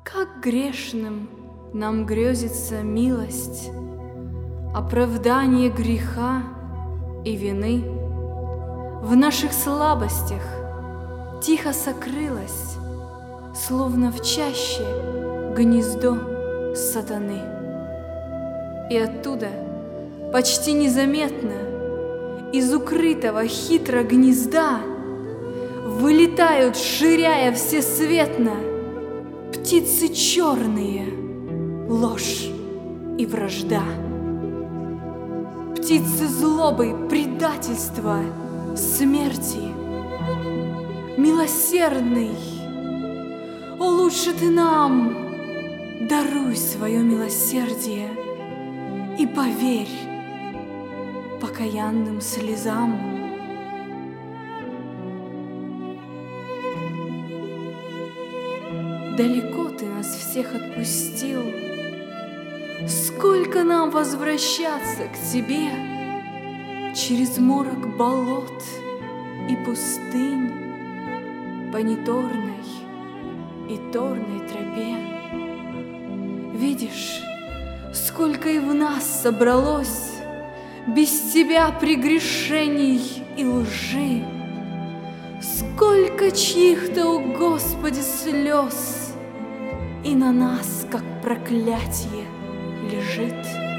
Как грешным нам грезится милость, оправдание греха и вины. В наших слабостях тихо сокрылось, словно в чаще гнездо сатаны. И оттуда почти незаметно из укрытого хитро гнезда вылетают, ширяя всесветно, птицы черные, ложь и вражда. Птицы злобы, предательства, смерти. Милосердный, о, лучше ты нам даруй свое милосердие и поверь покаянным слезам. Далеко ты нас всех отпустил, сколько нам возвращаться к тебе через морок болот и пустынь по неторной и торной тропе. Видишь, сколько и в нас собралось без тебя прегрешений и лжи, сколько чьих-то, о Господи, слез и на нас, как проклятие, лежит.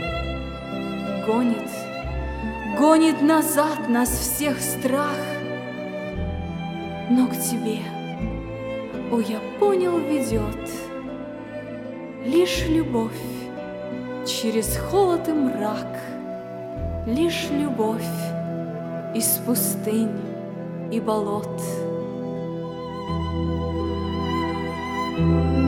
Гонит назад нас всех страх, но к тебе, о, я понял, ведет лишь любовь через холод и мрак, лишь любовь из пустынь и болот.